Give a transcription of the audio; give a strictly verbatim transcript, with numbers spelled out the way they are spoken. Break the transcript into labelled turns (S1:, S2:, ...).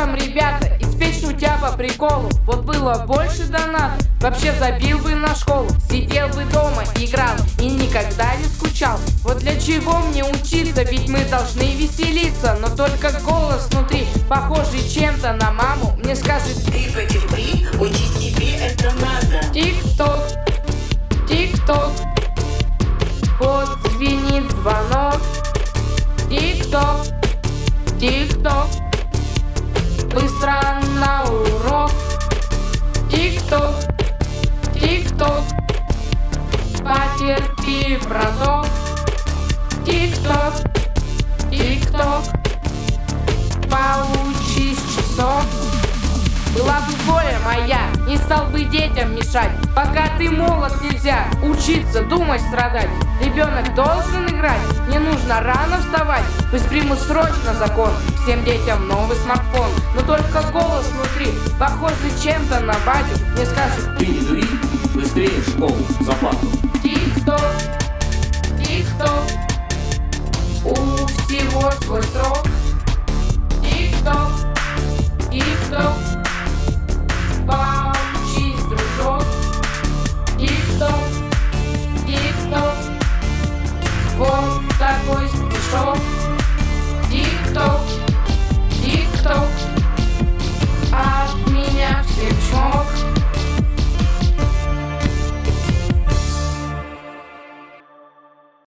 S1: там, ребята, испечь шутя по приколу. Вот было больше донат, вообще забил бы на школу. Сидел бы дома, играл и никогда не скучал. Вот для чего мне учиться, ведь мы должны веселиться. Но только голос внутри, похожий чем-то на маму, мне скажет:
S2: ты потерпи, учись, тебе это надо.
S1: Тик-ток, тик-ток, вот звенит звонок. Тик-ток, тик-ток, быстро на урок. Тик-ток, тик-ток, потерпи, браток. Тик-ток, тик-ток, поучись часок. Была бы воля моя, не стал бы детям мешать. Пока ты молод, нельзя учиться, думать, страдать. Ребенок должен играть, не нужно рано вставать. Пусть примут срочно закон, всем детям новый смартфон. Но только голос внутри, похожий чем-то на батю, мне скажет:
S3: ты не дури, быстрее в школу, за пару.
S1: Тик-ток,